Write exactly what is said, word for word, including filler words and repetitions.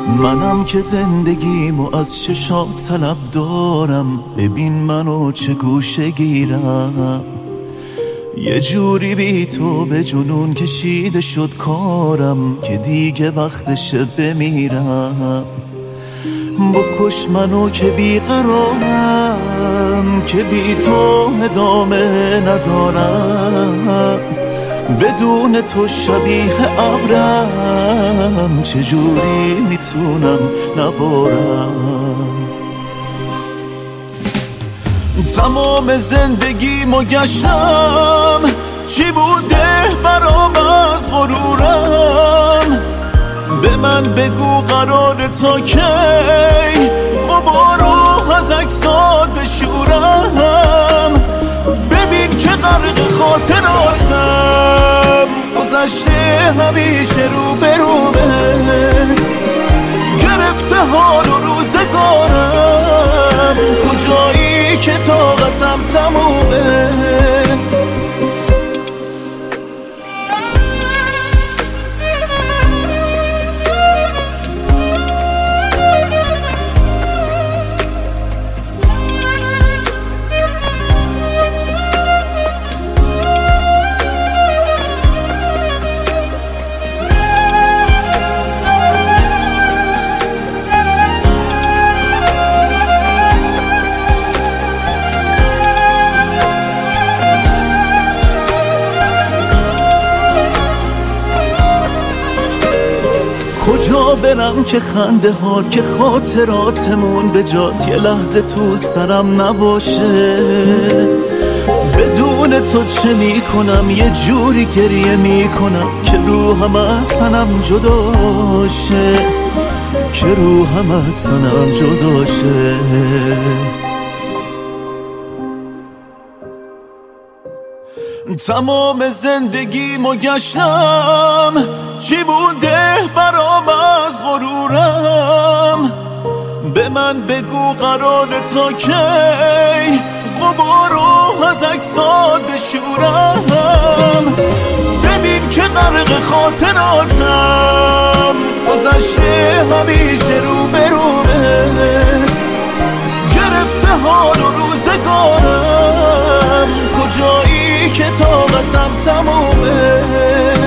منم که زندگیمو از چشات طلب دارم، ببین منو چه گوشه گیرم. یه جوری بی تو به جنون کشیده شد کارم که دیگه وقتشه بمیرم. بکش منو که بیقرارم، که بی تو ادامه ندارم. بدون تو شبیه ابرم، چجوری میتونم نبارم. تمام زندگیمو گشتم، چی بوده برام از غرورم. به من بگو قرار تا کی غبارو از عکسات بشورم. ببین که غرق خاطراتم، گذشته همیشه رو برومه. گرفته حال و روزگارم، کجایی که طاقتم تمومه. کجا برم که خنده ها که خاطراتمون به جات یه لحظه تو سرم نباشه. بدون تو چه میکنم، یه جوری گریه میکنم که روحم از تنم جداشه، که روحم از تنم جداشه. تمام زندگیمو گشتم، چی بوده برام از غرورم. به من بگو قرار تا کی غبارو از عکسات بشورم. ببین که غرق خاطراتم، گذشته همیشه رو برومه. گرفته حال و روزگارم، کجایی که طاقتم تمومه.